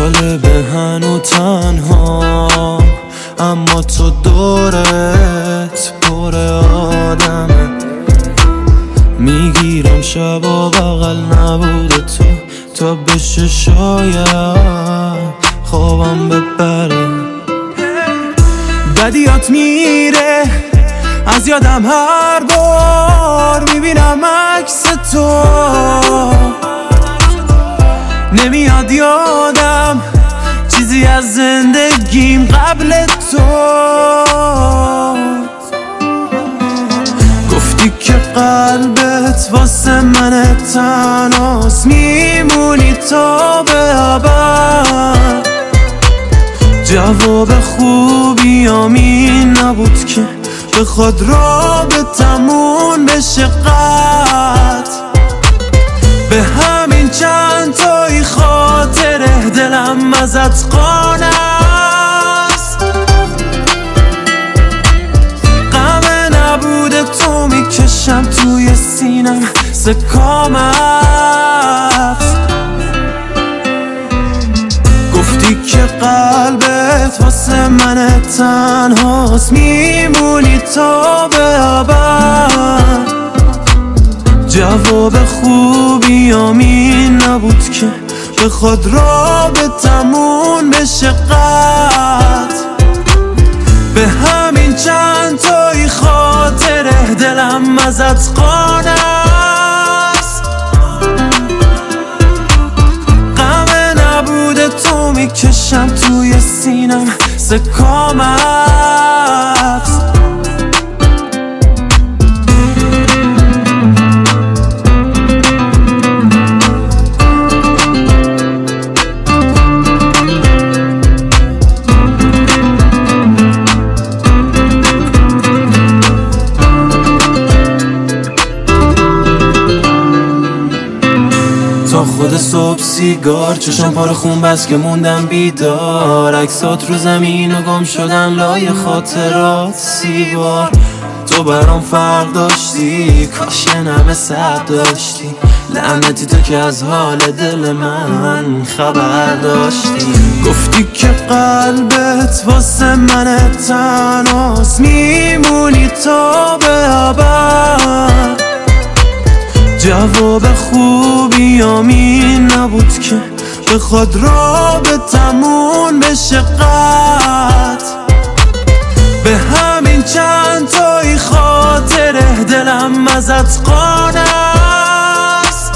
جالبه هنو تنها، اما تو دورت پر آدمه. میگیرم شبا بغل نبوده تو تا بشه شاید خوابم ببره. بدیات میره از یادم هر بار میبینم عکس تو، نمیاد یادم چیزی از زندگیم قبل تو. گفتی که قلبت واسه من تنهاست، میمونی تا به ابد. جواب خوبی این نبود که بخواد رابطمون بشه قطع. به همین چند تایی خاطره دلم ازت قانع است. غم نبود تو میکشم توی سینم سکامت. گفتی که قلبت واسه من تنهاست، میمونی تا به ابد. جواب خوبی این نبود که بخواد رابطمون بشه قطع. به همین چند تایی خاطره دلم ازت قانع است. غم نبود تو میکشم توی سینم سکامت. تا خود صبح سیگار چشم پار خون بس که موندم بیدار. عکسات رو زمین و گم شدن لای خاطرات سیگار. تو برام فرق داشتی، کاش یه نمه صبر داشتی. لعنتی تو که از حال دل من خبر داشتی. گفتی که قلبت واسه من تنهاست، میمونی تا به ابد. جواب خوبی این نبود که بخواد رابطمون بشه قطع. به همین چند تایی خاطره دلم ازت قانع است.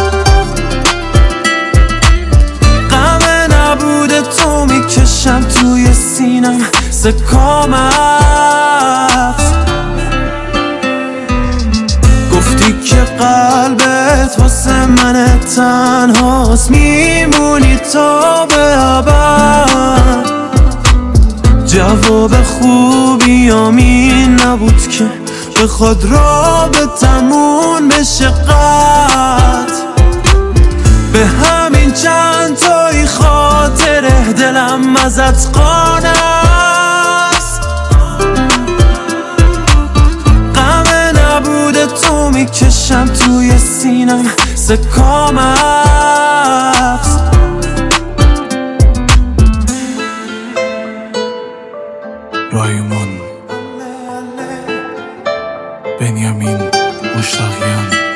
غم نبود تو میکشم توی سینم سکامت. گفتی که قلبت واسه من تنهاست، میمونی تا به ابد. جواب خوبی این نبود که بخواد رابطمون بشه قطع. به همین چند تایی خاطره دلم ازت قانع است. غم نبود تو میکشم توی سینم سکامت. رایمون بنیامین مشتاقیان.